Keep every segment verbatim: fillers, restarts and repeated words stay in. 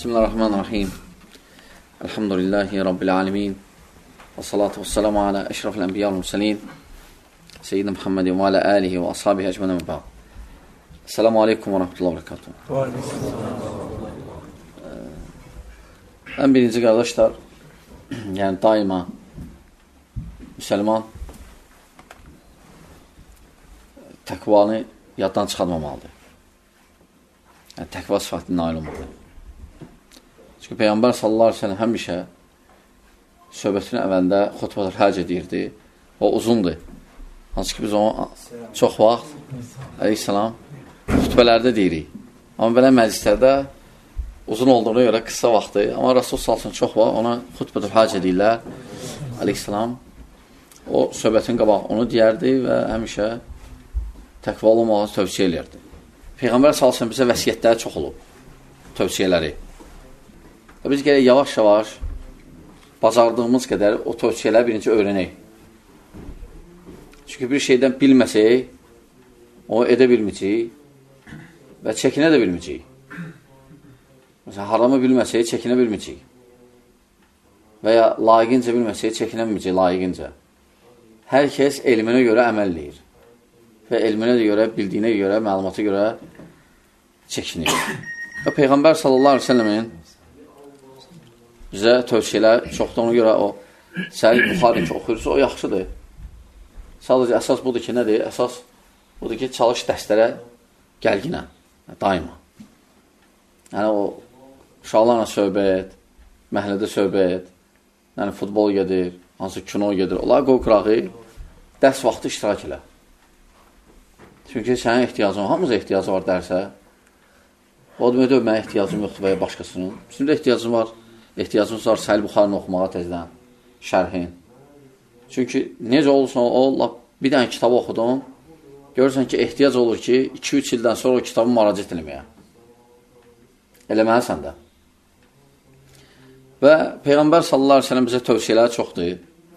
Bismillahirrahmanirrahim. Elhamdülillahi Rabbil alemin. Və salatu və selamu alə əşrafil ənbiya və mürsəlin. Seyyidina Muhammedin və alə alihi və ashabihi əcmənə və bə'd. Esselamu aleykum və rahmetullahi və barakatuhu. Ən birinci qardaşlar, yəni daima müsəlman təqvanı yaddan çıxarmamalıdır. Yəni, təqva sıfatına nail olmalıdır. Çünki Peyğəmbər sallallahu aleyhi ve sellem həmişə söhbətinin əvvəlində xutbədir həc edirdi. O uzundur. Hansı ki, biz onu çox vaxt əleyhissalam xutbələrdə deyirik. Amma belə məclislərdə uzun olduğuna görə qısa vaxtı. Amma Rasul salsın çox vaxt ona xutbədir həc edirlər. Əleyhissalam o söhbətin qabaq onu deyərdi və həmişə təqvalı olmağı tövsiyə edirdi. Peyğəmbər salsın bizə vəsiyyətləri çox olub. Tövsiyələri. Və biz gələk yavaş-yavaş bacardığımız qədər o tövsiyələri birinci öyrənək. Çünki bir şeydən bilməsək, o edə bilməyəcək və çəkinə də bilməyəcək. Məsələn, haramı bilməsək, çəkinə bilməyəcək. Və ya layiqincə bilməsək, çəkinə bilməyəcək layiqincə. Hər kəs elminə görə əməl eləyir. Və elminə də görə, bildiyinə görə, məlumata görə çəkinir. Və Peyğəmbər sallallahu aleyhi ve sellemin bizə tövsiyələr çoxdur, ona görə o Səhih Buxari ki, oxuyursa, o yaxşıdır. Sadəcə əsas budur ki, nədir? Əsas budur ki, çalış dərslərə gəlginə, daima. Yəni, o uşaqlarla söhbət, məhəllədə söhbət, yəni futbol gedir, hansı kino gedir, onlar qoy qırağı, dərs vaxtı iştirak elə. Çünki sənin ehtiyacın var, hamıza ehtiyacı var dərsə. O demək də mənə ehtiyacım yoxdur və ya başqasının. Bizim də ehtiyacım var. Ehtiyacımız var Səhih Buxarını oxumağa tezdən, şərhin. Çünki necə olursa o, bir dənə kitabı oxudum, görürsən ki, ehtiyac olur ki, iki üç ildən sonra o kitabı müraciət eləməyə. Eləməlisən də. Və Peyğəmbər sallallahu aleyhi ve sellem bizə tövsiyələri çoxdur.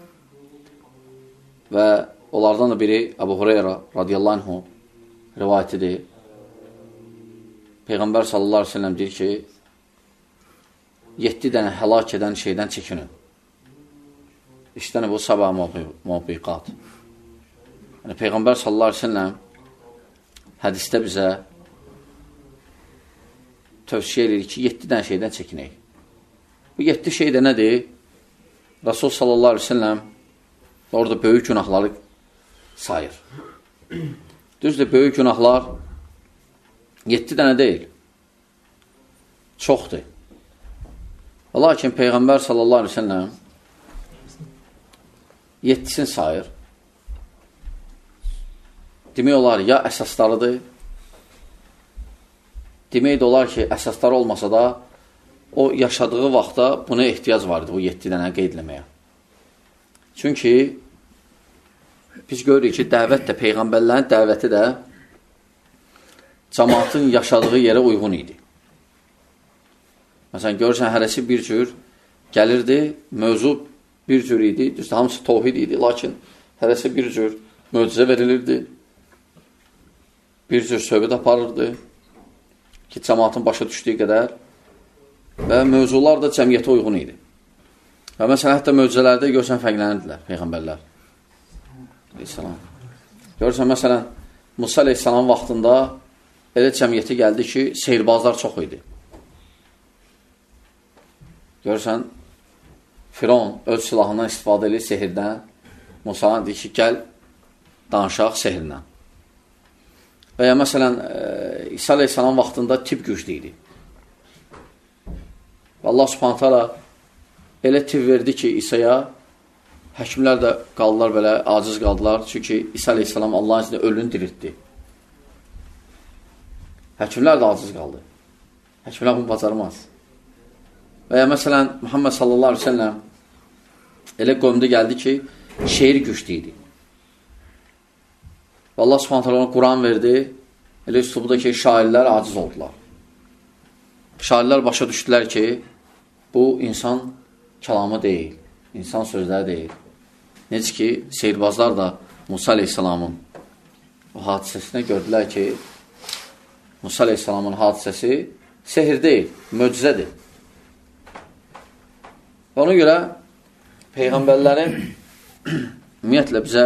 Və onlardan da biri Əbu Hureyra radiyallahu anhu rivayətidir. Peyğəmbər sallallahu aleyhi ve sellem deyir ki, yeddi dənə həlak edən şeydən çəkinin. İştəni bu sabah mubiqat. Yəni, Peyğəmbər sallallahu aleyhi ve sellem hədisdə bizə tövsiyə edir ki, yeddi dənə şeydən çəkinək. Bu yeddi şey də nədir? Rasul sallallahu aleyhi ve sellem orada böyük günahları sayır. Düzdür, böyük günahlar yeddi dənə deyil. Çoxdur. Lakin Peyğəmbər sallallahu aleyhi ve sellem yeddisini sayır. Demək olar, ya əsaslarıdır. Demək də olar ki, əsasları olmasa da o yaşadığı vaxtda buna ehtiyac vardı, bu yeddi dənə qeydləməyə. Çünki biz görürük ki, dəvət də, Peyğəmbərlərin dəvəti də cəmaatın yaşadığı yerə uyğun idi. Məsələn, görürsən, hərəsi bir cür gəlirdi, mövzu bir cür idi, düzdür, hamısı tovhid idi, lakin hərəsi bir cür möcüzə verilirdi, bir cür söhbət aparırdı ki, cəmaatın başa düşdüyü qədər və mövzular da cəmiyyətə uyğun idi. Və məsələn, hətta möcüzələrdə görsən, fərqlənirdilər Peyğəmbərlər. Aleyhissalam. Görürsən, məsələn, Musa aleyhissalam vaxtında elə cəmiyyəti gəldi ki, seyirbazlar çox idi. Görürsən, Firon öz silahından istifadə edir sehirdən. Musa deyir ki, gəl danışaq sehirlə. Və ya məsələn, İsa aleyhissalam vaxtında tibb güclü idi. Və Allah subhanət hala elə tibb verdi ki, İsa'ya həkimlər də qaldılar belə, aciz qaldılar. Çünki İsa aleyhissalam Allahın içində ölünü diriltdi. Həkimlər də aciz qaldı. Həkimlər bunu bacarmaz. Və ya məsələn, Muhammed sallallahu aleyhi ve sellem elə qövmdə gəldi ki, şeir güclü idi. Və Allah subhanət hala ona Quran verdi, elə üslubda ki, şairlər aciz oldular. Şairlər başa düşdülər ki, bu insan kəlamı deyil, insan sözləri deyil. Necə ki, seyirbazlar da Musa aleyhissalamın o hadisəsinə gördülər ki, Musa aleyhissalamın hadisəsi sehir deyil, möcüzədir. Ona görə Peyğəmbərlərin ümumiyyətlə bizə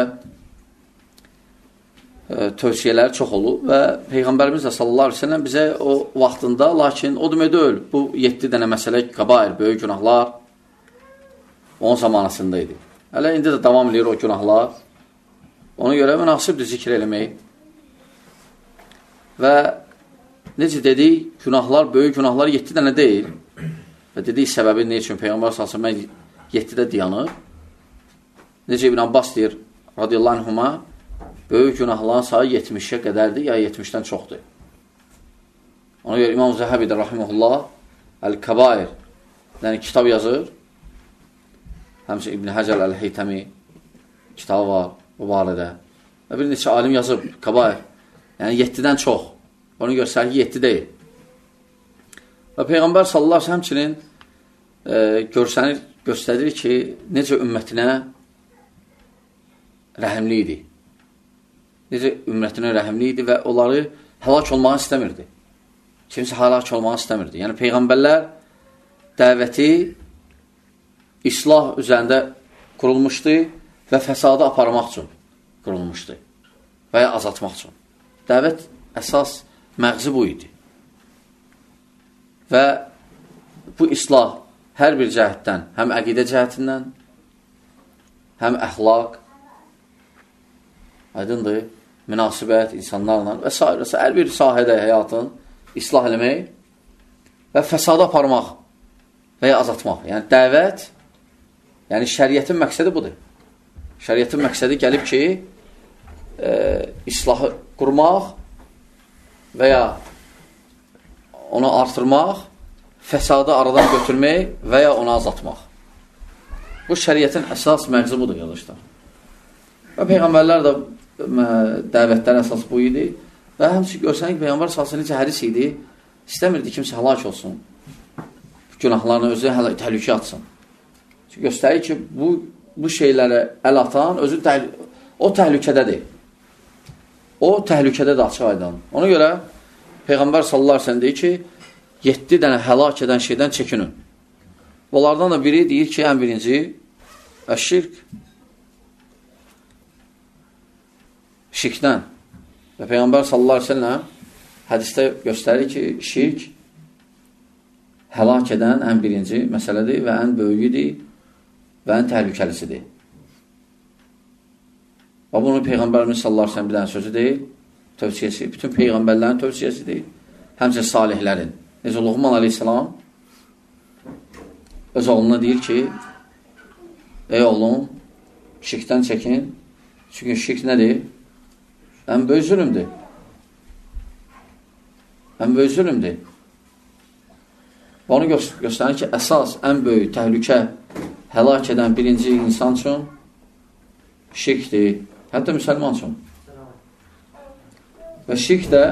e, tövsiyələri çox olur və Peyğəmbərimiz də sallallahu aleyhi ve sellem bizə o vaxtında, lakin o demək deyil, bu yeddi dənə məsələ qabair, böyük günahlar onun zamanasında idi. Hələ indi də davam edir o günahlar. Ona görə münasibdir zikr eləmək. Və necə dedik, günahlar, böyük günahlar yeddi dənə deyil. Və dedik səbəbi ne üçün Peyğəmbər sallallahu əleyhi və səlləm yeddidə dayanır. Necə İbn Abbas deyir, radiyallahu anhuma, böyük günahların sayı yetmişə qədərdir, ya yetmişdən çoxdur. Ona görə İmam Zəhəbi də rahimehullah Əl-Kəbair yəni kitab yazır. Həmçinin İbn Həcər Əl-Heytəmi kitabı var bu barədə. Və bir neçə alim yazıb Kəbair. Yəni yeddidən çox. Onu görsər ki, yeddi deyil. Və Peyğəmbər sallallahu əleyhi və səlləm həmçinin e, görsənir, göstərir ki, necə ümmətinə rəhimli idi. Necə ümmətinə rəhimli idi və onları həlak olmağı istəmirdi. Kimsə həlak olmağı istəmirdi. Yəni Peyğəmbərlər dəvəti islah üzərində qurulmuşdu və fəsadı aparmaq üçün qurulmuşdu və ya azaltmaq üçün. Dəvət əsas məğzi bu idi. Və bu islah hər bir cəhətdən, həm əqidə cəhətindən, həm əxlaq, aydındır, münasibət insanlarla və s. hər bir sahədə həyatın islah eləmək və fəsadı aparmaq və ya azaltmaq. Yəni dəvət, yəni şəriətin məqsədi budur. Şəriətin məqsədi gəlib ki, e, islahı qurmaq və ya onu artırmaq, fəsadı aradan götürmək və ya onu azaltmaq. Bu şəriətin əsas məqsədi budur, qardaşlar. Və Peyğəmbərlər də dəvətlər əsas bu idi. Və həmçinin görsənək Peyğəmbər sallallahu əleyhi və səlləm necə həris idi, istəmirdi kimsə həlak olsun. Günahlarını özü təhlükə atsın. Çünki göstərir ki, bu, bu şeylərə əl atan özü təhl o təhlükədədir. O təhlükədədir açıq aydan. Ona görə Peyğəmbər sallallahu əleyhi və səlləm deyir ki, yeddi dənə həlak edən şeydən çəkinin. Onlardan da biri deyir ki, ən birinci əşşirk, şirkdən. Və Peyğəmbər sallallahu əleyhi və səlləm hədisdə göstərir ki, şirk həlak edən ən birinci məsələdir və ən böyüyüdür və ən təhlükəlisidir. Və bunu Peyğəmbərimiz sallallahu əleyhi və səlləm bir dənə sözü deyil, tövsiyəsi, bütün Peyğəmbərlərin tövsiyəsi deyil, həmçə salihlərin. Necə Luqman aleyhissalam öz oğluna deyir ki, ey oğlum, şirkdən çəkin, çünki şirk nədir? Ən böyük zülümdür. Ən böyük zülümdür. Və onu gö göstərir ki, əsas, ən böyük təhlükə həlak edən birinci insan üçün şirkdir, hətta müsəlman üçün. Və şirk də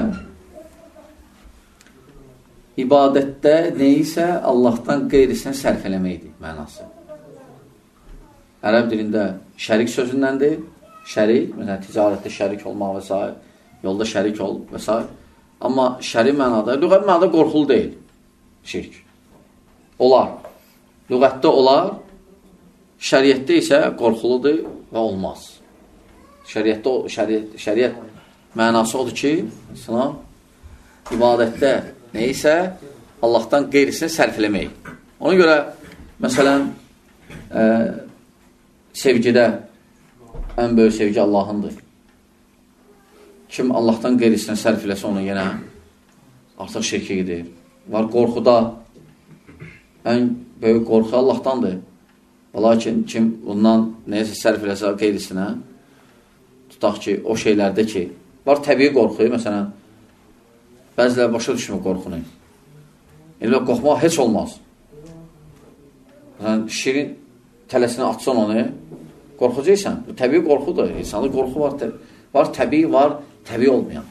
ibadətdə neyisə Allahdan qeyrisinə sərf eləməkdir mənası. Ərəb dilində şərik sözündəndir. Şərik, məsələn, ticarətdə şərik olmaq və s. Yolda şərik ol və s. Amma şərik mənada, lüğət mənada qorxulu deyil şirk. Olar. Lüğətdə olar, şəriətdə isə qorxuludur və olmaz. Şəriətdə, şəriət, şəriət mənası odur ki, İslam, ibadətdə neysə Allahdan qeyrisini sərf eləmək. Ona görə, məsələn, e, sevgidə ən böyük sevgi Allahındır. Kim Allahdan qeyrisini sərf eləsə onu yenə artıq şirkə gedir. Var qorxuda ən böyük qorxu Allahdandır. Lakin kim bundan neyəsə sərf eləsə qeyrisinə, tutaq ki, o şeylərdə ki, var təbii qorxu, məsələn, bəziləri başa düşmür qorxunu. Elə qorxmaq heç olmaz. Məsələn, şirin tələsini atsan onu, qorxucaysan. Bu təbii qorxudur. İnsanda qorxu var. Var təbii, var təbii olmayan.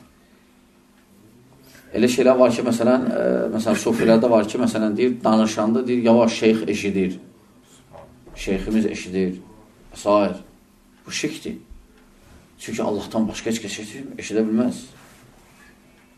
Elə şeylər var ki, məsələn, e, məsələn, sufilərdə var ki, məsələn, deyir, danışanda, deyir, yavaş şeyx eşidir. Şeyximiz eşidir. Sair. Bu şirkdir. Çünki Allahdan başqa heç kəs eşidə bilməz.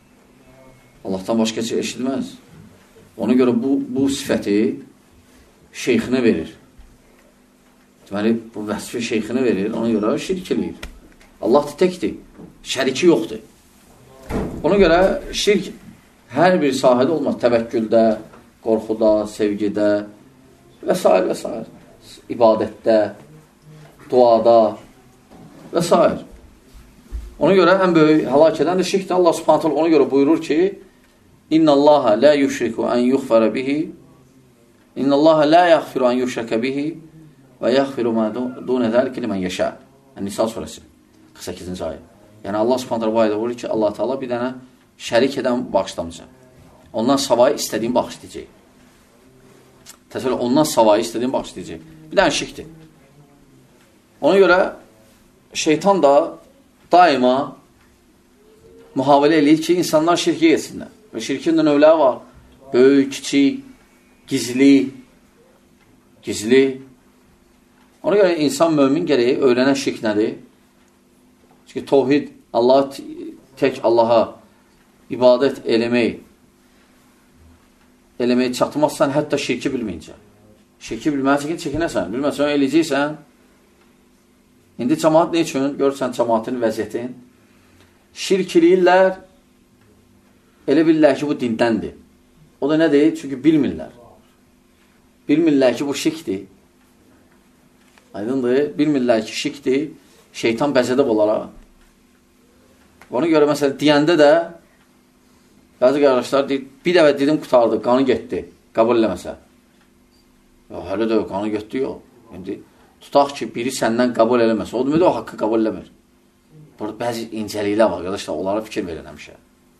Allahdan başqa heç eşitməz. Ona görə bu, bu sifəti şeyxinə verir. Deməli, bu vəsfi şeyxinə verir, ona görə şirk eləyir. Allah təkdir, şəriki yoxdur. Ona görə şirk hər bir sahədə olmaz. Təvəkküldə, qorxuda, sevgidə və s. və s. İbadətdə, duada və s. Ona görə ən böyük həlak edən də şirkdir. Allah subhanət hala ona görə buyurur ki, İnna Allaha la yushriku an yughfara bihi İnna Allaha la yaghfiru an yushraka bihi və yaghfiru ma dun zalika limen yasha. Nisa surəsi qırx səkkizinci ayə. Yəni Allah subhanət hala bu ayədə buyurur ki, Allah Teala bir dənə şərik edən bağışlamayacaq. Ondan savayı istədiyin bağışlayacaq. Təsəvvür, ondan savayı istədiyin bağışlayacaq. Bir dənə şirkdir. Ona görə şeytan da daima mühavilə eləyir ki, insanlar şirkə getsinlər. Və şirkin də növləri var. Böyük, kiçik, gizli, gizli. Ona görə insan mömin gərəyi öyrənən şirk nədir? Çünki tovhid, Allah tək Allaha ibadət eləmək, eləməyi çatmazsan, hətta şirki bilməyəcək. Şirki bilməyəcək ki, çəkinəsən. Bilməsən, eləyəcəksən. İndi cəmaat ne üçün? Görürsən cəmaatın vəziyyətin. Şirk eləyirlər, elə bilirlər ki, bu dindəndir. O da nədir? Çünki bilmirlər. Bilmirlər ki, bu şirkdir. Aydındır. Bilmirlər ki, şirkdir. Şeytan bəzədəb olaraq. Ona görə, məsələn, deyəndə də bəzi qardaşlar deyir, bir dəvə dedim, qutardı, qanı getdi. Qəbul eləməsə. Ya, hələ də qanı getdi, yox. İndi tutaq ki, biri səndən qəbul eləməsə. O demədə o haqqı qəbul eləmir. Burada bəzi incəliklər var, qardaşlar, onlara fikir verin həmişə.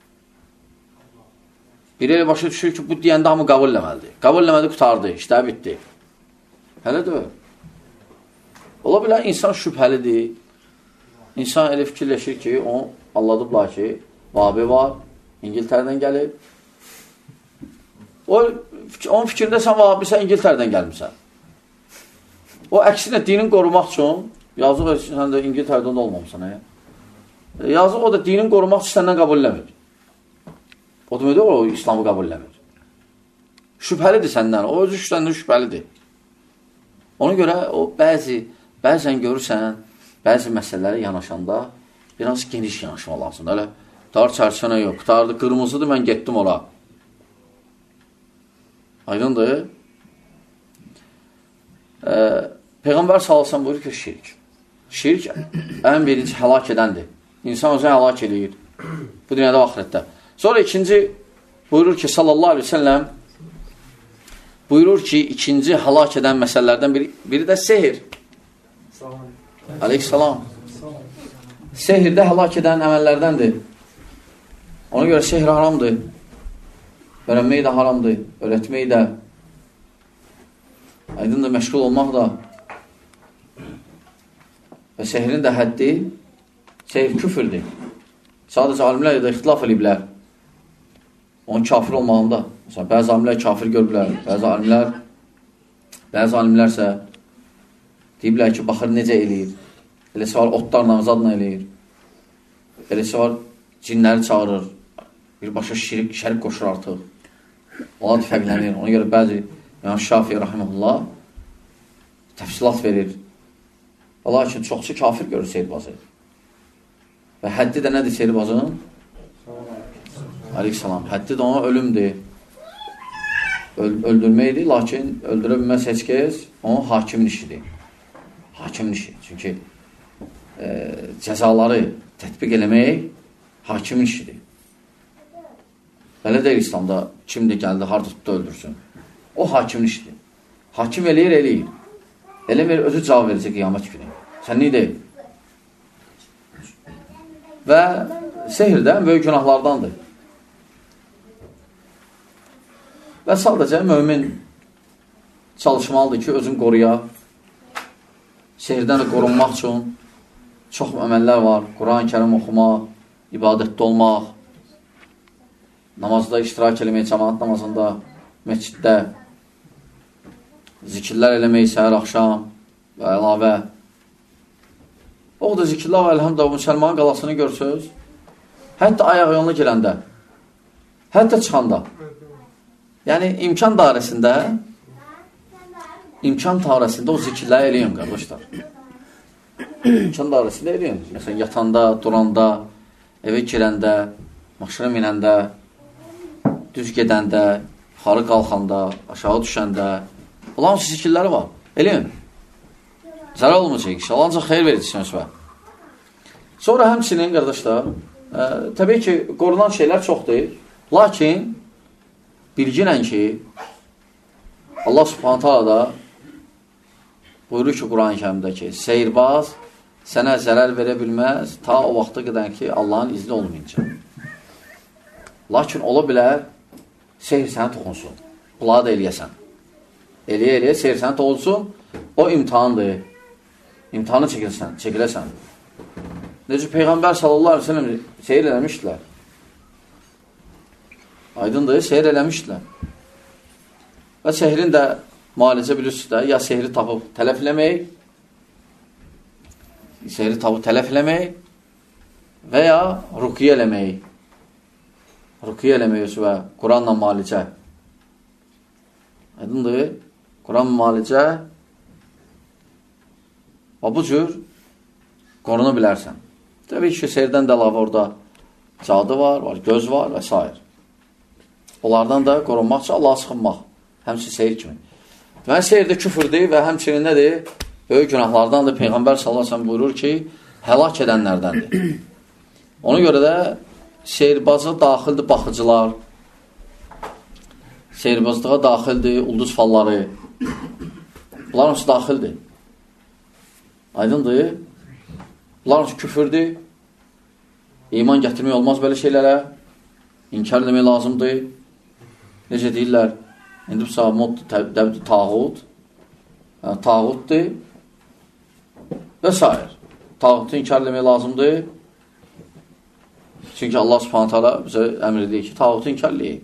Biri elə başa düşür ki, bu deyəndə hamı qəbul eləməlidir. Qəbul eləmədi, qutardı, işlər bitdi. Hələ də ola bilər, insan şübhəlidir. İnsan elə fikirləşir ki, o anladıblar ki, Vahabi var, İngiltərədən gəlib. O, onun fikrində sən Vahabi, sən İngiltərədən gəlmişsən. O, əksinə dinin qorumaq üçün, yazıq sən də İngiltərədən olmamısan, hə? Yazıq o da dinin qorumaq üçün səndən qəbul eləmir. O demədə o, İslamı qəbul eləmir. Şübhəlidir səndən, o özü səndən şübhəlidir. Ona görə o bəzi, bəzən görürsən, bəzi məsələləri yanaşanda biraz geniş yanaşma lazım. Öyle dar çərçənə yox, qutardı, qırmızıdır, mən getdim ora. Aydındır. Ee, Peyğəmbər sallallahu buyurur ki, şirk. Şirk ən birinci həlak edəndir. İnsan özünü həlak edir. Bu dünyada və axirətdə. Sonra ikinci buyurur ki, sallallahu aleyhi ve sellem buyurur ki, ikinci həlak edən məsələlərdən biri, biri də sehir. Aleyhissalam. Sehir də həlak edən əməllərdəndir. Ona görə sehir haramdır. Öyrənmək də haramdır. Öyrətmək də. Aydın da məşğul olmaq da. Və sehrin də həddi sehir küfürdür. Sadəcə alimlər də ixtilaf ediblər. Onun kafir olmağında. Məsələn, bəzi alimlər kafir görürlər. Bəzi alimlər bəzi alimlərsə deyiblər ki, baxır necə eləyir. Eləsi var, otlarla, zadla eləyir. Eləsi var, cinləri çağırır. Birbaşa şirik, şərik qoşur artıq. Onlar da fərqlənir. Ona görə bəzi Yəni Şafi'i rahimehullah təfsilat verir. Lakin çoxsu kafir görür sehirbazı. Və həddi də nədir sehirbazın? Aleyhissalam. Həddi də ona ölümdür. Öl öldürməkdir. Lakin öldürə bilməz heç kəs onun hakimin işidir. Hakimin işi. Çünki e, cəzaları tətbiq eləmək hakimin işidir. Belə deyil İslamda kimdir gəldi, harada tutdu öldürsün. O hakimin işidir. Hakim eləyir, eləyir. Eləmir, özü cavab verəcək qiyamət günü. Sən niyə deyil? Və sehir də böyük günahlardandır. Və sadəcə mömin çalışmalıdır ki, özünü qoruya. Sehirdən də qorunmaq üçün çox əməllər var. Quran-ı Kərim oxumaq, ibadətdə olmaq, namazda iştirak eləmək, cəmaat namazında, məsciddə, zikirlər eləmək, səhər, axşam və əlavə. O da zikirlər və əlhəmdə müsəlmanın qalasını görsünüz. Hətta ayaq yoluna girəndə, hətta çıxanda. Yəni, imkan dairəsində imkan tarəsində o zikirləri eləyin, qardaşlar. İmkan tarəsində eləyin. Məsələn, yatanda, duranda, evə girəndə, maşına minəndə, düz gedəndə, yuxarı qalxanda, aşağı düşəndə. Allahın zikirləri var. Eləyin. Zərər olmayacaq. İnşallah ancaq xeyir verəcəksiniz. Sonra həmçinin, qardaşlar, ə, təbii ki, qorunan şeylər çoxdur. Lakin, bilginən ki, Allah subhanət hala da buyurur ki, Quran-ı kərimdə ki, seyirbaz sənə zərər verə bilməz ta o vaxta qədər ki, Allahın izni olmayınca. Lakin ola bilər, seyir sənə toxunsun. Qulağı da eləyəsən. Eləyə-eləyə seyir sənə toxunsun, o imtihandır. İmtihanı çəkilsən, çəkiləsən. Necə Peyğəmbər sallallahu aleyhi ve sellem seyir eləmişdilər. Aydındır, seyir eləmişdilər. Və sehrin də müalicə bilirsiniz də, ya sehri tapıb tələf eləmək, sehri tapıb tələf eləmək və ya rukiyə eləmək. Rukiyə eləmək və Quranla müalicə. Aydındır, Quran müalicə və bu cür qoruna bilərsən. Təbii ki, sehirdən də əlavə orada cadı var, var, göz var və s. Onlardan da qorunmaq üçün Allah'a sıxınmaq. Həmçin seyir kimi. Və seyirdə küfürdür və həmçinin nədir? Böyük günahlardandır. Peyğəmbər sallallahu əleyhi və səlləm buyurur ki, həlak edənlərdəndir. Ona görə də seyirbazı daxildir baxıcılar, seyirbazlığa daxildir ulduz falları. Bunlar hamısı daxildir. Aydındır. Bunlar hamısı küfürdür. İman gətirmək olmaz belə şeylərə. İnkar demək lazımdır. Necə deyirlər? İndi bu saat mod dəbdir tağut. Yəni, tağutdur. Və s. Tağutu inkar eləmək lazımdır. Çünki Allah subhanət hala bizə əmr edir ki, tağutu inkar eləyək.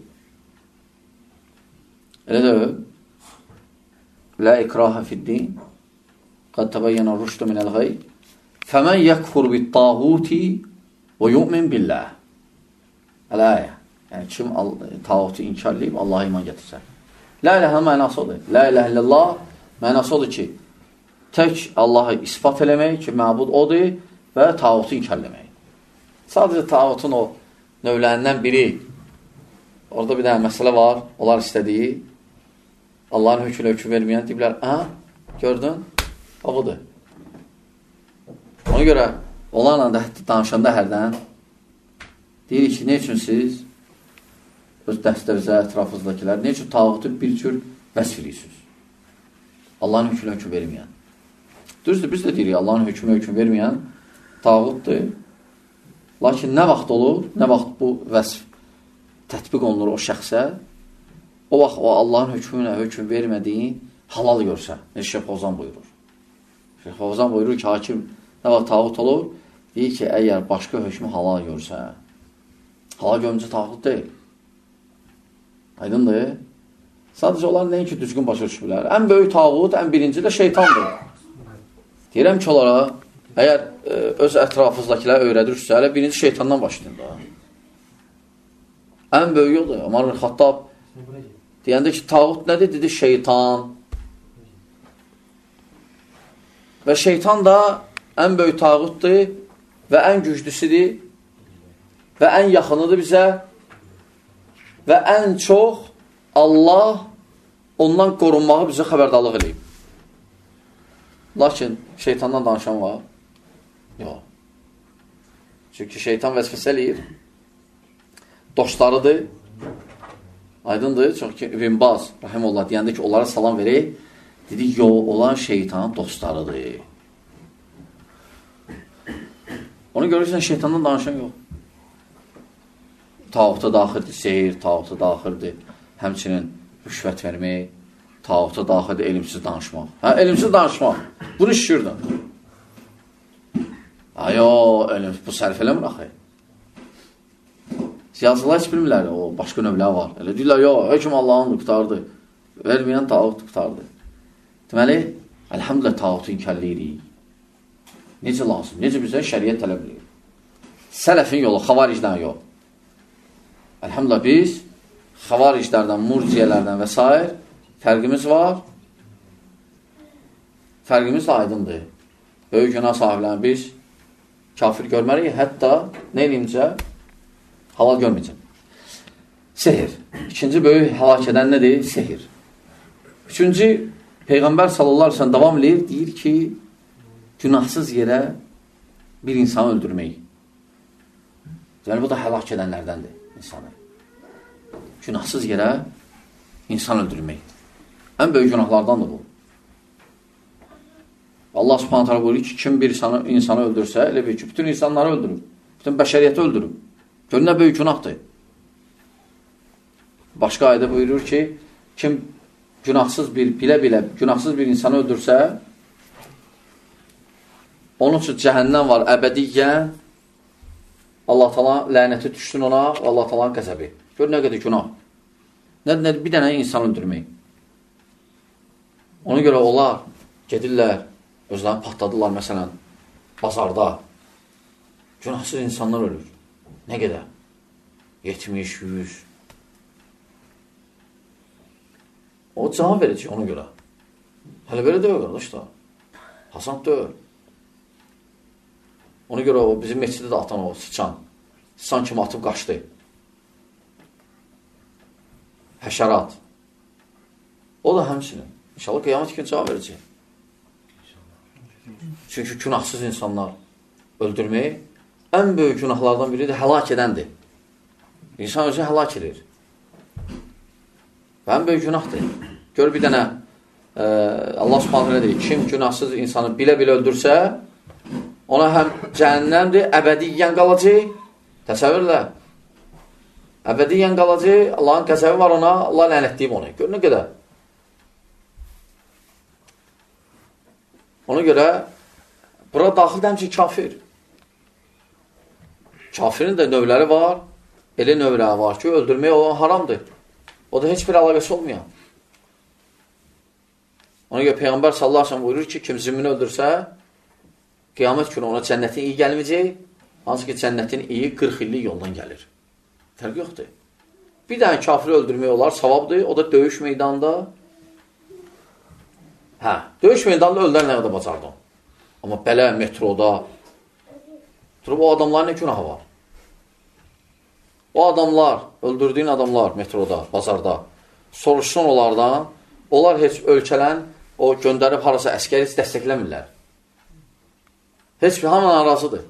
Elə də Lə ikraha fiddin Qad təbəyyənə rüşdü minəl qey Fəmən yəkfur bit tağuti və yu'min billah. Əl-əyə. Yəni, kim tağutu inkar eləyib, Allah'a iman gətirsə. La iləhə mənası odur. La iləhə illallah mənası odur ki, tək Allah'ı ispat eləmək ki, məbud odur və tağutu inkar eləmək. Sadəcə tağutun o növlərindən biri, orada bir dənə məsələ var, onlar istədiyi, Allah'ın hökmünə hökm verməyən deyiblər, hə, gördün, o budur. Ona görə, onlarla da danışanda hərdən deyirik ki, ne üçün siz öz dəstəvizə, ətrafınızdakilər, ne üçün tağutu bir cür vəsf edirsiniz? Allah'ın hökmünə hökm verməyən. Düzdür, biz də deyirik, Allah'ın hökmünə hökm verməyən tağutdur. Lakin nə vaxt olur, nə vaxt bu vəsf tətbiq olunur o şəxsə, o vaxt o Allah'ın hökmünə hökm vermədiyin halal görsə, Şeyx Fovzan buyurur. Şeyx Fovzan buyurur ki, hakim nə vaxt tağut olur, deyir ki, əgər başqa hökmü halal görsə, halal görməcə tağut deyil. Aydındır. Sadəcə onlar nəyin ki, düzgün başa düşürlər. Ən böyük tağut, ən birinci də şeytandır. Deyirəm ki, onlara, əgər e, öz ətrafınızdakilər öyrədirsə, hələ birinci şeytandan başlayın da. Ən böyük odur. Ömər ibn Xattab deyəndə ki, tağut nədir? Dedi, şeytan. Və şeytan da ən böyük tağutdur və ən güclüsüdür və ən yaxınıdır bizə. Və ən çox Allah ondan qorunmağı bizə xəbərdarlıq edib. Lakin şeytandan danışan var? Yox. Çünki şeytan vəzifəsi eləyir. Dostlarıdır. Aydındır. Çox ki, İbn Baz, rahimullah, deyəndə ki, onlara salam verək. Dedi, yox, olan şeytanın dostlarıdır. Onu görürsən, şeytandan danışan yox. Tağuta daxildir seyir, tağuta daxildir həmçinin rüşvət vermək, tağuta daxildir elmsiz danışmaq. Hə, elmsiz danışmaq. Bunu şişirdin. Ayo, elmsiz, bu sərf eləmir axı. Yazılar heç bilmirlər, o başqa növlər var. Elə deyirlər, yox, hökm Allah'ın qutardı. Verməyən tağut qutardı. Deməli, əlhamdülə tağutu inkərləyirik. Necə lazım? Necə bizə şəriət tələb edir? Sələfin yolu, xavaricdən yox. Əlhamdülillah, biz xavariclərdən, murciyələrdən və s. fərqimiz var. fərqimiz də aydındır. Böyük günah sahiblərini biz kafir görməliyik, hətta nə eləyincə halal görməyəcək. Sehir. İkinci böyük həlak edən nədir? Sehir. Üçüncü, Peyğəmbər sallallahu aleyhi ve sellem davam edir, deyir ki, günahsız yerə bir insanı öldürmək. Yəni, bu da həlak edənlərdəndir insanı. Günahsız yerə insan öldürmək. Ən böyük günahlardandır bu. Allah subhanahu teala buyurur ki, kim bir insanı, insanı öldürsə, elə bir ki, bütün insanları öldürür. Bütün bəşəriyyəti öldürür. Gör, nə böyük günahdır. Başqa ayda buyurur ki, kim günahsız bir, bilə-bilə günahsız bir insanı öldürsə, onun üçün cəhənnəm var, əbədiyyən, Allah Taala lənəti düşsün ona, Allah Taala'nın qəzəbi. Gör, nə qədər günah. Nə, nə, bir dənə insan öldürmək. Ona görə onlar gedirlər, özlərini patladılar, məsələn, bazarda. Günahsız insanlar ölür. Nə qədər? yetmiş, yüz. O cavab verəcək ona görə. Hələ belə deyil, qardaşlar. Hasan deyil. Ona görə o, bizim meçidə də atan o, sıçan. Sıçan kimi atıb qaçdı. Həşərat. O da həmsinin. İnşallah qiyamət gün cavab verəcək. Çünki günahsız insanlar öldürmək ən böyük günahlardan biri də həlak edəndir. İnsan özü həlak edir. Və ən böyük günahdır. Gör bir dənə e, Allah subhanahu teala deyir, kim günahsız insanı bilə-bilə öldürsə, ona həm cəhənnəmdir, əbədiyyən qalacaq. Təsəvvürlə. Əbədiyyən qalacaq, Allahın qəzəbi var ona, Allah lənətləyib onu. Gör nə qədər. Ona görə bura daxil dəmcə kafir. Kafirin də növləri var, elə növləri var ki, öldürmək o haramdır. O da heç bir əlaqəsi olmayan. Ona görə Peyğəmbər sallallahu aleyhi ve sellem buyurur ki, kim zimini öldürsə, qiyamət günü ona cənnətin iyi gəlməyəcək, hansı ki, cənnətin iyi qırx illik yoldan gəlir. Fərq yoxdur. Bir dənə kafiri öldürmək olar, savabdır, o da döyüş meydanında. Hə, döyüş meydanında öldürən nə qədər bacardım. Amma belə metroda, durub o adamların nə günahı var? O adamlar, öldürdüyün adamlar metroda, bazarda, soruşsun onlardan, onlar heç ölkələn, o göndərib harasa əskəri heç dəstəkləmirlər. Heç bir hamı narazıdır.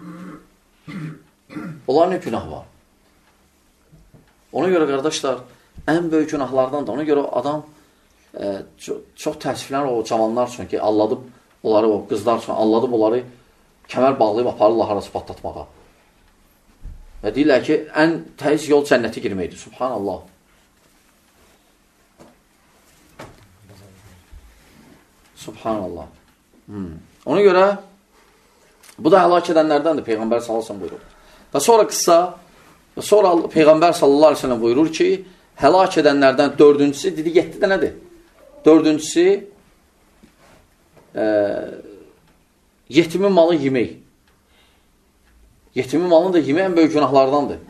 Onların nə günahı var? Ona görə, qardaşlar, ən böyük günahlardan da, ona görə adam e, çox, çox təəssüflənir o cavanlar üçün ki, alladıb onları, o qızlar üçün alladıb onları kəmər bağlayıb aparırlar harası patlatmağa. Və deyirlər ki, ən təiz yol cənnəti girməkdir. Subhanallah. Subhanallah. Hmm. Ona görə bu da həlak edənlərdəndir. Peyğəmbər sallallahu aleyhi ve sellem buyurur. Və sonra qısa, və sonra Peyğəmbər sallallahu aleyhi ve sellem buyurur ki, həlak edənlərdən dördüncüsü, dedi, yetdi də nədir? Dördüncüsü, e, yetimin malı yemək. Yetimin malını da yemək ən böyük günahlardandır.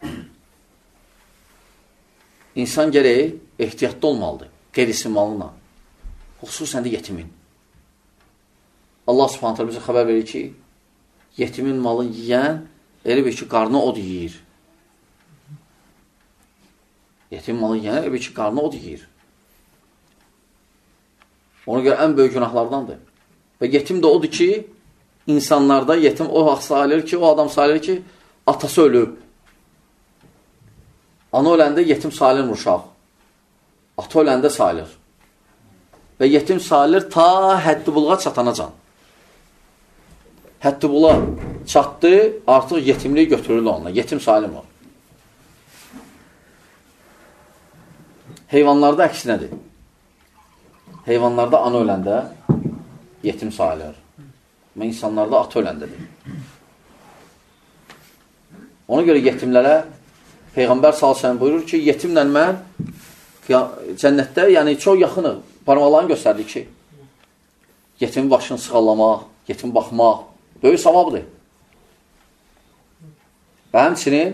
İnsan gərək ehtiyatlı olmalıdır. Qeyrisin malına. Xüsusən də yetimin. Allah subhanahu teala bizə xəbər verir ki, yetimin malı yiyən, elə bir ki, qarnı od yiyir. Yetimin malı yiyən, elə bir ki, qarnı od yiyir. Ona görə ən böyük günahlardandır. Və yetim də odur ki, insanlarda yetim o vaxt sayılır ki, o adam sayılır ki, atası ölüb. Ana öləndə yetim sayılır uşaq. Ata öləndə sayılır. Və yetim sayılır ta həddibuluğa çatanacan. Həddibula çatdı, artıq yetimliyi götürülür onunla. Yetim sayılır o. Heyvanlarda əksinədir. Heyvanlarda ana öləndə yetim sayılır. Və insanlarda ata öləndədir. Ona görə yetimlərə Peyğəmbər sallallahu əleyhi və səlləm buyurur ki, yetimlə mən cənnətdə, yəni çox yaxınıq, parmaqlarını göstərdik ki, yetimin başını sığallamaq, yetim baxmaq, böyük savabdır. Və həmçinin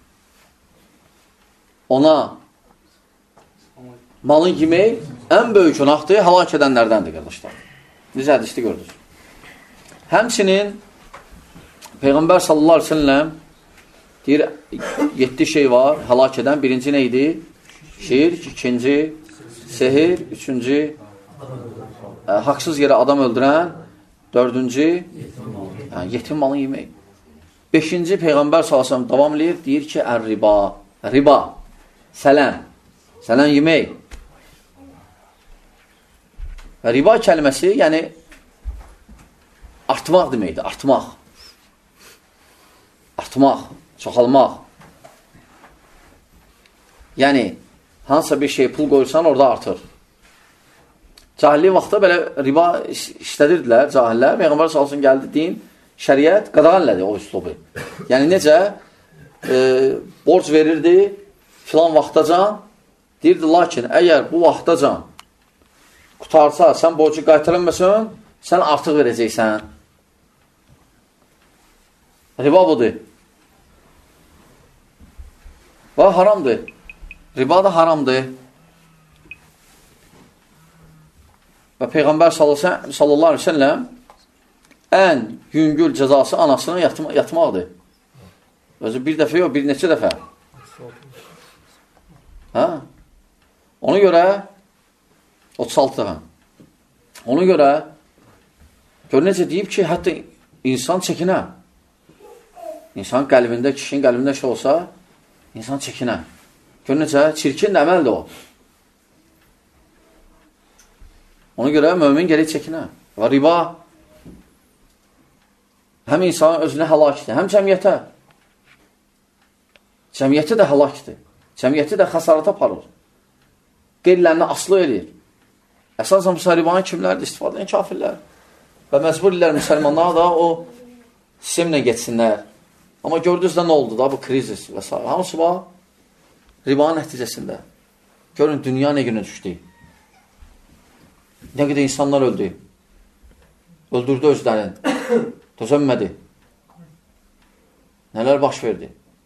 ona malın yemək ən böyük günahdır, həlak edənlərdəndir, qardaşlar. Necə hədisdə gördünüz. Həmçinin Peyğəmbər sallallahu aleyhi ve sellem deyir, yeddi şey var həlak edən. Birinci neydi? Şirk. İkinci sehir. Üçüncü ə, haqsız yerə adam öldürən. Dördüncü yəni, yetim malını yemək. Beşinci Peyğəmbər sallallahu aleyhi ve sellem davam edir. Deyir ki, ər-riba. Riba. Sələm. Sələm yemək. Və riba kəlməsi, yəni artmaq deməkdir. Artmaq. Artmaq. Çoxalmaq. Yəni, hansısa bir şey pul qoyursan, orada artır. Cahillik vaxtda belə riba işlədirdilər, cahillər. Peyğəmbər salsın gəldi, din, şəriət qadağan elədi o üslubu. Yəni, necə e, borc verirdi filan vaxtacan, deyirdi, lakin əgər bu vaxtacan qutarsa, sən borcu qaytarılmasın, sən artıq verəcəksən. Riba budur. Və haramdır. Riba da haramdır. Və Peyğəmbər sallallahu aleyhi ve sellem ən yüngül cəzası anasına yatma, yatmaqdır. Özü bir dəfə yox, bir neçə dəfə. Hə? Ona görə otuz altı dəfə. Ona görə gör necə deyib ki, hətta insan çəkinə. İnsan qəlbində, kişinin qəlbində şey olsa, insan çəkinə. Gör necə, çirkin əməldir o. Ona görə mömin gəlir çəkinə. Və riba həm insanın özünə həlakdir, həm cəmiyyətə. Cəmiyyəti də həlakdir. Cəmiyyəti də xəsarata aparır. Qeyrilərini aslı edir. Əsasən bu ribanın kimlərdir? İstifadə edən kafirlər. Və məcbur edirlər müsəlmanlar da o sistemlə geçsinlər. Amma gördünüz də nə oldu da bu krizis və s. Hamısı var ribanın nəticəsində. Görün, dünya nə günə düşdü. Nə qədər insanlar öldü. Öldürdü özlərini. Dözənmədi. Nələr baş verdi.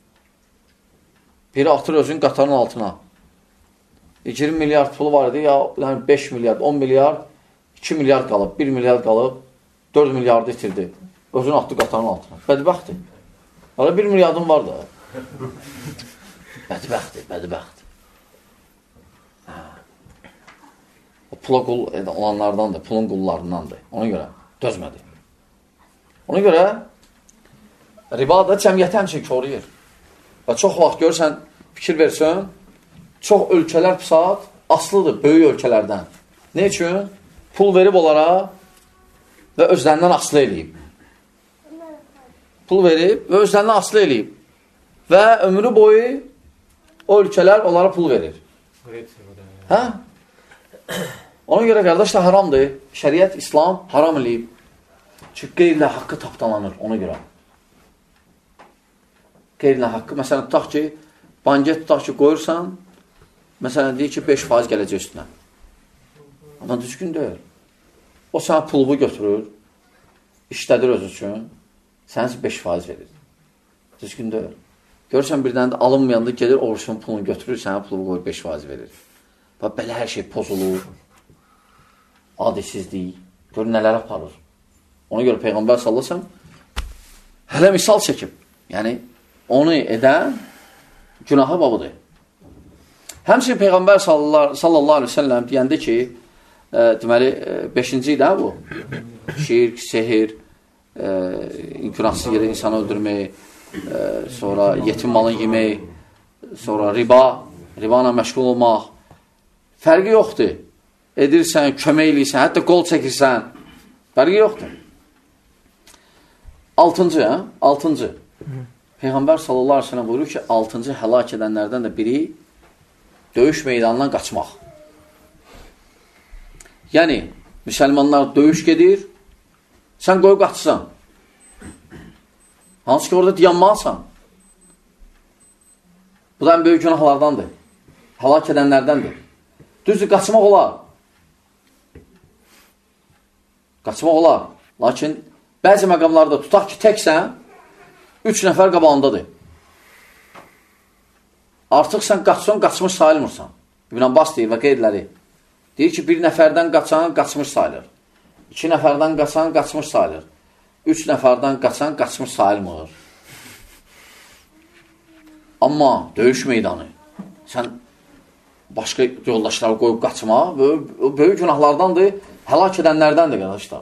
Biri atır özünün qatarın altına. iyirmi milyard pulu var idi, ya yəni beş milyard, on milyard, iki milyard qalıb, bir milyard qalıb, dörd milyardı itirdi. Özünü atdı qatarın altına. Bədbəxtdir. Hala bir milyadım var da. Bədbəxtdir, bədbəxtdir. O pula qul olanlardandır, pulun qullarındandır. Ona görə dözmədi. Ona görə riba da cəmiyyəti həmçin koruyur. Və çox vaxt görsən, fikir versən, çox ölkələr saat aslıdır böyük ölkələrdən. Ne üçün? Pul verib onlara və özlərindən aslı eləyib. Pul verib və özlərindən aslı eləyib. Və ömrü boyu o ölkələr onlara pul verir. Hə? Ona görə qardaşlar haramdır. Şəriət, İslam haram eləyib. Çünki qeyrilə haqqı tapdalanır ona görə. Qeyrilə haqqı, məsələn, tutaq ki, banket tutaq ki, qoyursan, məsələn, deyir ki, beş faiz gələcək üstünə. Amma düzgün deyil. O sənə pulunu götürür, işlədir öz üçün, sənə beş faiz verir. Düzgün deyil. Görürsən, birdən də alınmayanda gedir, oruçun pulunu götürür, sənə pulunu qoyur, beş faiz verir. Və belə hər şey pozulur, adisizlik, gör nələr aparır. Ona görə Peyğəmbər sallallahu əleyhi və səlləm hələ misal çəkib. Yəni, onu edən günahı babıdır. Həmçinin Peyğəmbər sallallahu əleyhi və səlləm deyəndə ki, e, deməli, beşinci də bu, şirk, sehir, e, günahsız yerə insanı öldürmək, e, sonra yetim malını yemək, sonra riba, riba ilə məşğul olmaq, fərqi yoxdur. Edirsən, kömək eləyirsən, hətta qol çəkirsən, fərqi yoxdur. Altıncı, hə? Altıncı. Peyğəmbər sallallahu əleyhi və səlləm buyurur ki, altıncı həlak edənlərdən də biri döyüş meydanından qaçmaq. Yəni, müsəlmanlar döyüş gedir, sən qoyub qaçsan. Hansı ki, orada dayanmalısan. Bu da en böyük günahlardandır. Həlak edənlərdəndir. Düzdür, qaçmaq olar. Qaçmaq olar. Lakin bəzi məqamlarda tutaq ki, təksən, üç nəfər qabağındadır. Artıq sən qaçsan, qaçmış sayılmırsan. İbn Abbas deyir və qeydləri. Deyir ki, bir nəfərdən qaçan, qaçmış sayılır. iki nəfərdən qaçan qaçmış sayılır. Üç nəfərdən qaçan qaçmış sayılmır. Amma döyüş meydanı, sən başqa yoldaşları qoyub qaçmaq, böyük, böyük günahlardandır, həlak edənlərdəndir, qardaşlar.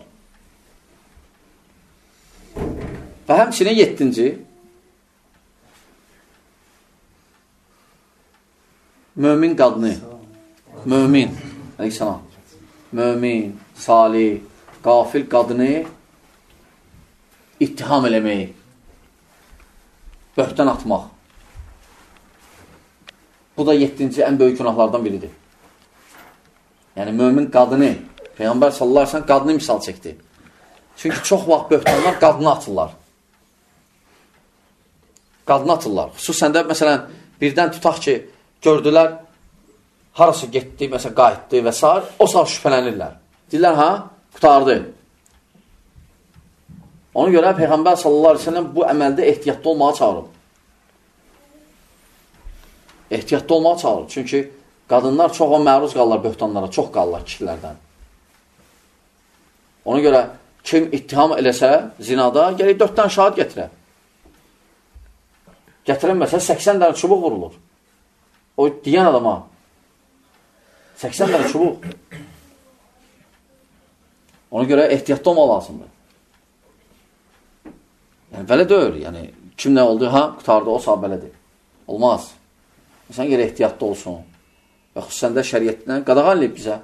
Və həmçinin yeddinci, mömin qadını, mömin, əleyhissalam, mömin, salih, qafil qadını ittiham eləmək, böhtən atmaq. Bu da yeddinci ən böyük günahlardan biridir. Yəni, mömin qadını, Peyğəmbər sallallahu əleyhi və səlləm qadını misal çəkdi. Çünki çox vaxt böhtanlar qadını atırlar. Qadını atırlar. Xüsusən də, məsələn, birdən tutaq ki, gördülər, harası getdi, məsələn, qayıtdı və s. O saat şübhələnirlər. Deyirlər, ha, qutardı. Ona görə Peyğəmbər sallallahu əleyhi və səlləm bu əməldə ehtiyatlı olmağa çağırıb. Ehtiyatlı olmağa çağırır. Çünki qadınlar çox o məruz qalırlar böhtanlara, çox qalırlar kişilərdən. Ona görə kim ittiham eləsə zinada, gələk dörd dənə şahid gətirə. Gətirənməsə səksən dənə çubuq vurulur. O deyən adama səksən dənə çubuq. Ona görə ehtiyatlı olmaq lazımdır. Yəni, belə deyil. Yəni, kim nə oldu, ha, qutardı, o saat belədir. Olmaz. İnsan görə ehtiyatlı olsun. Və xüsusən də şəriyyətdən qadağan eləyib bizə.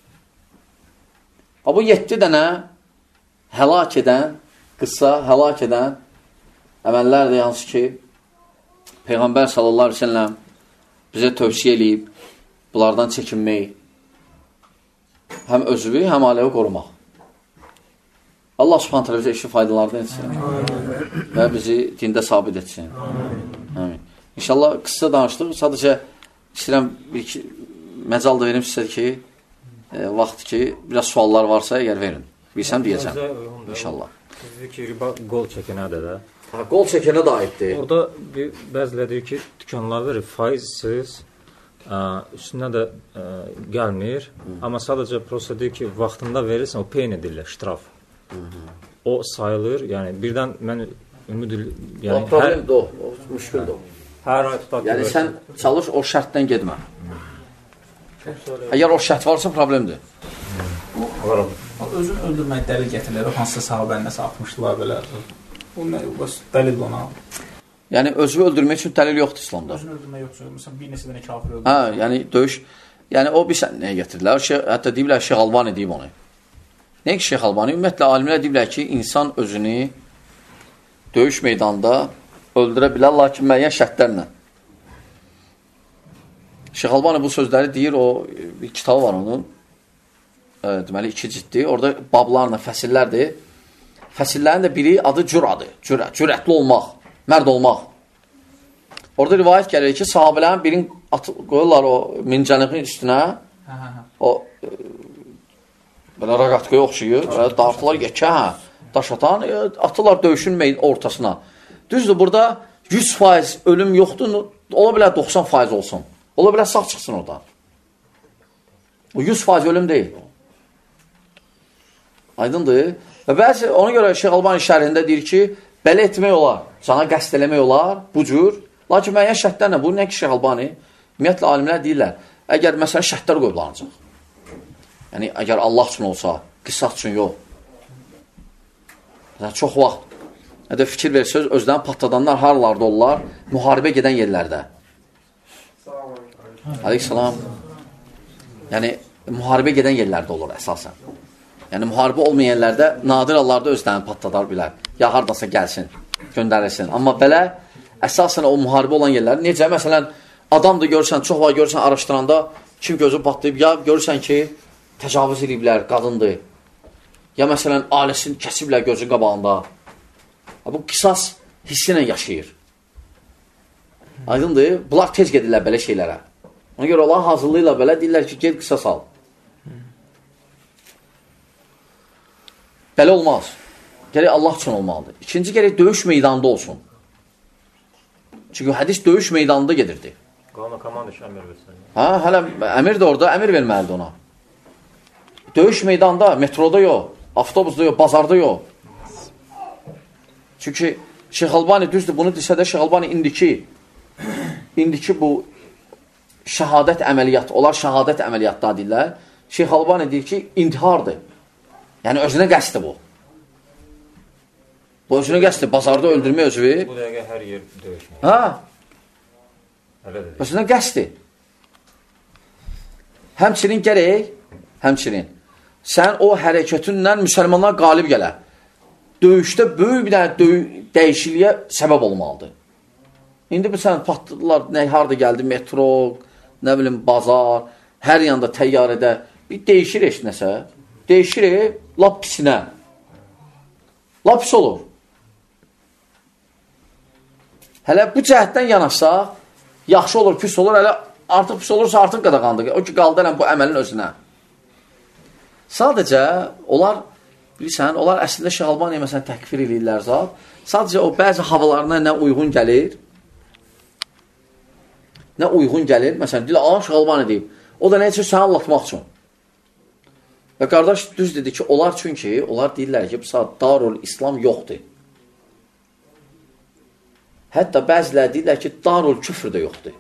Bu yeddi dənə həlak edən, qısa həlak edən əməllərdir, hansı ki, Peyğəmbər sallallahu əleyhi və səlləm bizə tövsiyə eləyib bunlardan çəkinmək, həm özünü, həm ailəvi qorumaq. Allah subhanət hələ bizə işi faydalardan etsin və bizi dində sabit etsin. Amin. İnşallah qısa danışdıq. Sadəcə istəyirəm bir-iki məcal da verim sizə ki, e, vaxt ki, biraz suallar varsa əgər verin. Bilsəm deyəcəm. İnşallah. Sizdir ki, riba qol çəkənədir də. Ha, qol çəkənə də aiddir. Orada bir, bəzilə deyir ki, dükanlar verir, faizsiz, ə, üstünə də ə, gəlmir. Hı. Amma sadəcə prosta deyir ki, vaxtında verirsən, o peyn edirlər, ştraf. Hı -hı. O sayılır. Yəni, birdən mən ümid yəni, o problemdir o, o müşküldür o. Hər ay tutaq. Yəni, sən çalış, o şərtdən gedmə. Əgər o şərt varsa, problemdir. Olaram. Özünü öldürmək dəlil gətirirlər, hansısa sahabənin nəsə atmışdılar belə. O nə, dəlil ona. Yəni, özünü öldürmək üçün dəlil yoxdur İslamda. Özünü öldürmək yoxdur, məsələn, bir neçə dənə kafir öldürmək. Hə, yəni, döyüş, yəni, o bir sən nəyə gətirirlər? Şey, hətta deyiblər, Şeyx Albani deyib onu. Nəyə ki, Şeyx Albani? Ümumiyyətlə, alimlər deyiblər ki, insan özünü döyüş meydanında öldürə bilər, lakin müəyyən şərtlərlə. Şeyx Albani bu sözləri deyir, o bir kitabı var onun, e, deməli, iki ciddi, orada bablarla fəsillərdir. Fəsillərin də biri adı cüradır, cürət, cürətli olmaq, mərd olmaq. Orada rivayət gəlir ki, sahabələrin birini qoyurlar o mincəniqin üstünə, o e, belə raqatqaya oxşuyur, dartılar yekə, daş atan, e, atırlar döyüşün ortasına. Düzdür, burada yüz faiz ölüm yoxdur, ola bilər doxsan faiz olsun. Ola bilər sağ çıxsın oradan. O yüz faiz ölüm deyil. Aydındır. Və bəzi, ona görə Şeyx Albani şərhində deyir ki, belə etmək olar, cana qəsd eləmək olar, bu cür. Lakin müəyyən şərtlərlə, bu nə ki Şeyx Albani? Ümumiyyətlə, alimlər deyirlər, əgər məsələn şərtlər qoyulanacaq. Yəni, əgər Allah üçün olsa, qisas üçün yox. Yəni, çox vaxt Hədə fikir versəz, özlərini patladanlar haralarda olurlar? Müharibə gedən yerlərdə. Aleyhissalam. Yəni, müharibə gedən yerlərdə olur əsasən. Yəni, müharibə olmayan yerlərdə nadir hallarda özlərini patladar bilər. Ya haradasa gəlsin, göndərilsin. Amma belə, əsasən o müharibə olan yerlər, necə? Məsələn, adam da görürsən, çox var görürsən, araşdıranda kim gözü patlayıb, ya görürsən ki, təcavüz ediblər, qadındır. Ya məsələn, ailəsini kəsiblər gözün qabağında. Bu qisas hissi ilə yaşayır. Aydındır, bunlar tez gedirlər belə şeylərə. Ona görə Allah hazırlığıyla belə deyirlər ki, gel qisas al. Belə olmaz. Gərək Allah üçün olmalıdır. İkinci gərək döyüş meydanında olsun. Çünki hədis döyüş meydanında gedirdi. Qanun komanda işə əmir versin. Ha, hələ əmir də orada, əmir verməlidir ona. Döyüş meydanında, metroda yox. Avtobusda yox, bazarda yox. Çünki Şeyx Albani düzdür, bunu desə də Şeyx Albani indiki indiki bu şəhadət əməliyyat, onlar şəhadət əməliyyatda deyirlər. Şeyx Albani deyir ki, intihardır. Yəni, özünə qəsdi bu. Bu özünə qəsdi, bazarda öldürmək özü. Bu dəqiqə hər yer döyüşmək. Hə? Özünə qəsdi. Həmçinin gərək, həmçinin, sən o hərəkətinlə müsəlmanlar qalib gələ. Döyüşdə böyük bir dənə dəyişikliyə səbəb olmalıdır. İndi bu sən patladılar, nə, harada gəldi, metro, nə bilim, bazar, hər yanda təyyarədə bir dəyişir eş nəsə, dəyişir e, lap pisinə. Lap pis olur. Hələ bu cəhətdən yanaşsaq, yaxşı olur, pis olur, hələ artıq pis olursa artıq qadağandır. O ki, qaldı bu əməlin özünə. Sadəcə, onlar, bilirsən, onlar əslində Şeyx Albaniyə məsələn təkfir edirlər zat. Sadəcə o bəzi havalarına nə uyğun gəlir, nə uyğun gəlir, məsələn, deyil, a, Şeyx Albani deyib. O da nə üçün? Səni anlatmaq üçün. Və qardaş düz dedi ki, onlar çünki, onlar deyirlər ki, bu saat Darul İslam yoxdur. Hətta bəzilər deyirlər ki, Darul Küfr də yoxdur.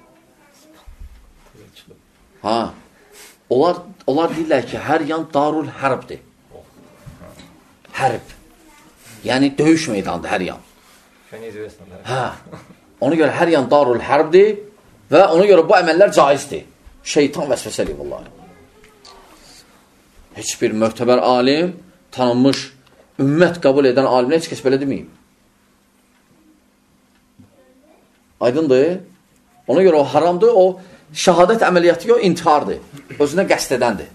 Ha, onlar, onlar deyirlər ki, hər yan Darul Hərbdir. Hərb. Yəni, döyüş meydanıdır hər yan. Hə, ona görə hər yan Darul Hərbdir və ona görə bu əməllər caizdir. Şeytan vəsvəsəli vallahi. Heç bir möhtəbər alim, tanınmış, ümmət qəbul edən alimlə heç kəs belə deməyib. Aydındır. Ona görə o haramdır, o şəhadət əməliyyatı yox, intihardır. Özünə qəsd edəndir.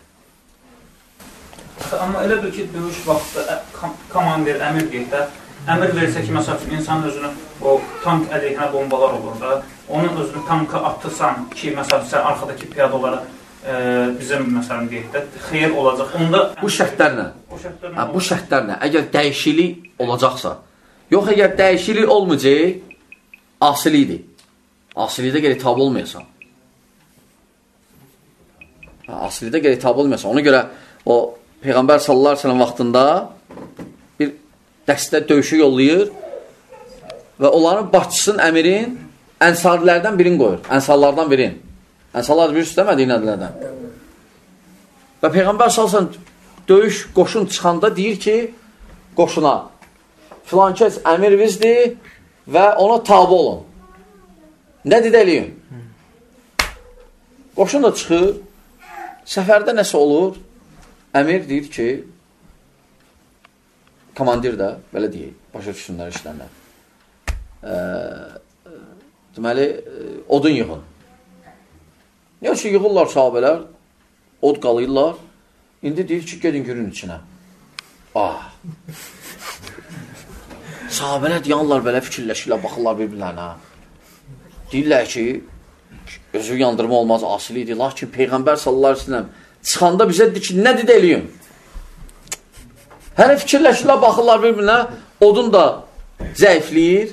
Amma elə bil ki, döyüş vaxtı komandir, əmir deyək də, əmir versə ki, məsəl üçün, insanın özünü, o tank əleyhinə bombalar olur da, onun özünü tanka atırsan ki, məsəl üçün, arxadakı piyadalara e, bizim, məsələn, deyək də, xeyir olacaq. Onda, bu şərtlərlə, hə, bu şərtlərlə, əgər dəyişiklik olacaqsa, yox, əgər dəyişiklik olmayacaq, asilikdir. Asilikdə gerək tabi olmayasan. Hə, asilikdə gerək tabi olmayasan. Ona görə o Peyğəmbər sallallahu əleyhi və səlləm vaxtında bir dəstə döyüşü yollayır və onların başçısının, əmirin ənsarlərdən birini qoyur. Ənsarlardan birini. Ənsarlar bir üstə Mədinəlilərdən. Və Peyğəmbər sallallahu əleyhi və səlləm döyüş qoşun çıxanda deyir ki, qoşuna filan kəs əmirvizdir və ona tabi olun. Nə dedəliyim? Qoşun da çıxır, səfərdə nəsə olur, əmir deyir ki, komandir də, belə deyək, başa düşsünlər işlənlər. E, deməli, odun yığın. Nə üçün yığırlar sahabələr, od qalıyırlar, indi deyir ki, gedin günün içinə. Ah! Sahabələr yanlar belə fikirləşirlər, baxırlar bir-birlərinə. Deyirlər ki, özü yandırma olmaz, asilidir. Lakin Peyğəmbər sallallahu əleyhi və səlləm çıxanda bizə deyir ki, nə dedi eləyim? Hələ fikirləşirlər, baxırlar bir-birinə, odun da zəifləyir.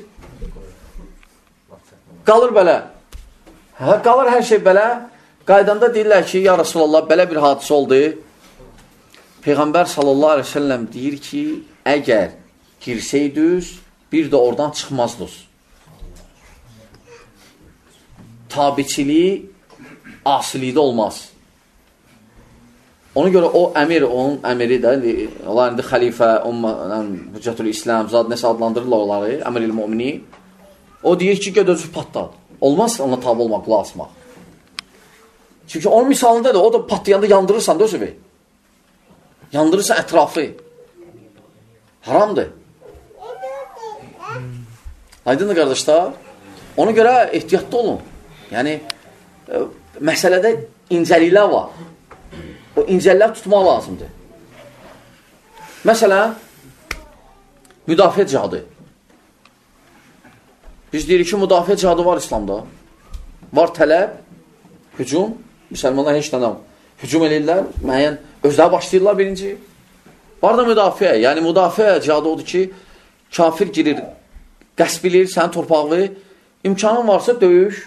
Qalır belə. Hə, qalır hər şey belə. Qaydanda deyirlər ki, ya Rasulallah, belə bir hadisə oldu. Peyğəmbər sallallahu əleyhi və səlləm deyir ki, əgər girsəydiniz, bir də oradan çıxmazdınız. Tabiçiliyi asilikdə olmaz. Ona görə o əmir, onun əmiri də, onlar indi xəlifə, Hüccətül İslam, zad nəsə adlandırırlar onları, əmir-il mümini. O deyir ki, ged özü patlat. Olmaz ona tabi olmaq, qulaq asmaq. Çünki onun misalında da, o da patlayanda yandırırsan da özü. Yandırırsan ətrafı. Haramdır. Aydındır qardaşlar. Ona görə ehtiyatlı olun. Yəni, e, məsələdə incəliklər var. O incəllər tutmaq lazımdır. Məsələn, müdafiə cihadı. Biz deyirik ki, müdafiə cihadı var İslamda. Var tələb, hücum. Müsəlmanlar heç dənəm hücum edirlər, müəyyən özləri başlayırlar birinci. Var da müdafiə. Yəni, müdafiə cihadı odur ki, kafir girir, qəsb edir, sənin torpağı, imkanın varsa döyüş,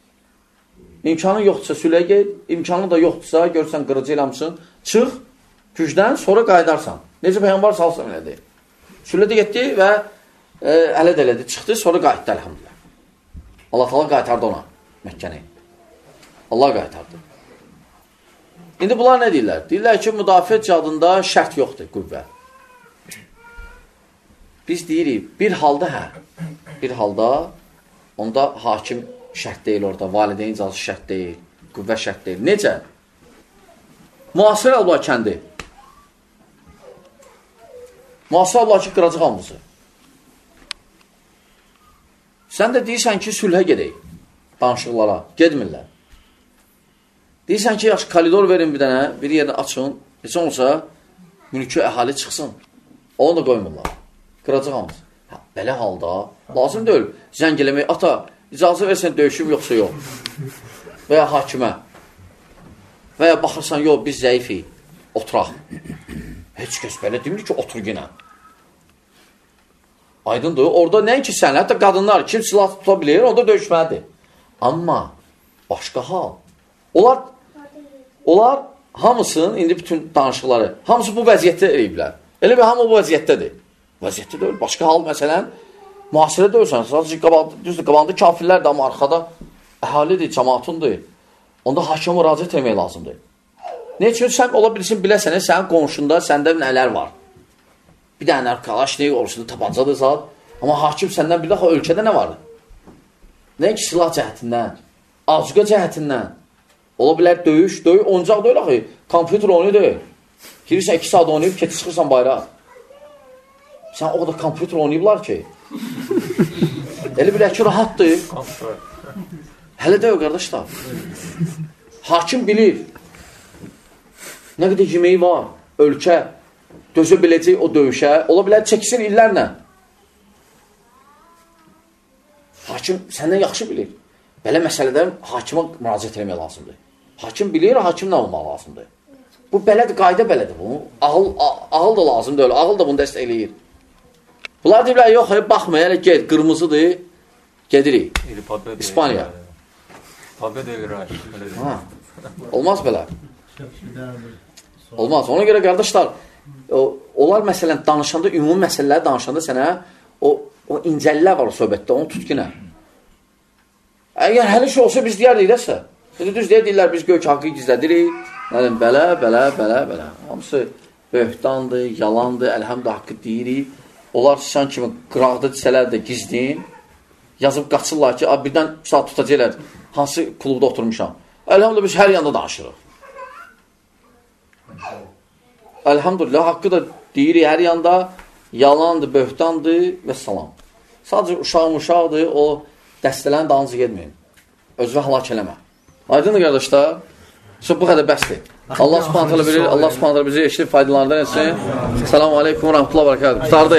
imkanın yoxdursa sülə gel, imkanın da yoxdursa, görsən qırıcı eləmsin, çıx, gücdən sonra qayıdarsan. Necə Peyğəmbər sallallahu əleyhi və səlləm elədi. Süllədə getdi və e, ələd elədi, çıxdı, sonra qayıtdı əlhamdülillah. Allah təala qaytardı ona Məkkəni. Allah qaytardı. İndi bunlar nə deyirlər? Deyirlər ki, müdafiə cihadında şərt yoxdur, qüvvə. Biz deyirik, bir halda hə, bir halda onda hakim şərt deyil orada, valideyn icazı şərt deyil, qüvvə şərt deyil. Necə? Müasir Allah kəndi. Müasir Allah ki, qıracaq hamısı. Sən də deyirsən ki, sülhə gedək, danışıqlara, gedmirlər. Deyirsən ki, yaxşı, koridor verin bir dənə, bir yerini açın, heç olsa, mülkü əhali çıxsın. Onu da qoymurlar. Qıracaq hamısı. Hə, belə halda, lazım deyil. Zəng eləmək, ata, icazə versən döyüşüm, yoxsa yox. Və ya hakimə. Və ya baxırsan, yox, biz zəifik, oturaq. Heç kəs belə demir ki, otur yenə. Aydındır, orada nəinki sən, hətta qadınlar, kim silah tuta bilir, onda döyüşməlidir. Amma başqa hal. Onlar, onlar hamısının, indi bütün danışıqları, hamısı bu vəziyyətdə eləyiblər. Elə bir hamı bu vəziyyətdədir. Vəziyyətdə deyil. Başqa hal, məsələn, mühasirə deyilsən, sadəcə qabağında, düzdür, qabağında kafirlərdir, amma arxada əhalidir, cəmaatındır. Onda hakimə müraciət etmək lazımdır. Ne üçün sən ola bilirsin, biləsən, sənin qonşunda səndə nələr var. Bir dənə arkadaş, nə olursun, tabancadır zat. Amma hakim səndən bir daha ölkədə nə var? Nə ki, silah cəhətindən, azuqa cəhətindən. Ola bilər döyüş, döyüş, oncaq deyil axı, kompüter onu deyil. Girirsən iki saat oynayıb, keçi çıxırsan bayrağa. Sən o qədər kompüter oynayıblar ki. Elə bilək ki, rahatdır. Hələ də yox, qardaşlar. Hakim bilir. Nə qədər yeməyi var, ölkə, dözə biləcək o döyüşə, ola bilər çəksin illərlə. Hakim səndən yaxşı bilir. Belə məsələdən hakimə müraciət etmək lazımdır. Hakim bilir, hakim nə olmaq lazımdır. Bu belədir, qayda belədir. Bu. Ağıl, ağıl da lazım deyil, ağıl da bunu dəstəkləyir. Bunlar deyirlər, yox, baxma, yəni get, qırmızıdır, gedirik. İspaniya. Olmaz belə. Olmaz. Ona görə qardaşlar, onlar məsələn danışanda, ümumi məsələləri danışanda sənə o, o incəllər var o söhbətdə, onu tut ki nə. Əgər hələ şey olsa biz deyərdik dəsə. Düz deyə deyirlər, biz gök haqqı gizlədirik. Yəni, belə, belə, belə, belə. Hamısı böhtandır, yalandır, əlhəmdə haqqı deyirik. Onlar şan kimi qıraqda desələr də gizlin. Yazıb qaçırlar ki, birdən saat tutacaqlar, hansı klubda oturmuşam. Əlhəmdə biz hər yanda danışırıq. Elhamdülillah, haqqı da deyirik hər yanda, yalandır, böhtandır və salam. Sadəcə uşağım uşaqdır, o dəstələrin dalınca getməyin. Özünü həlak eləmə. Aydındır qardaşlar, bu qədər bəsdir. Allah subhanətələ bilir, Allah subhanətələ bizi eşli faydalarından etsin. Selamun aleykum və rəhmətullah və bərəkədə. Qutardı.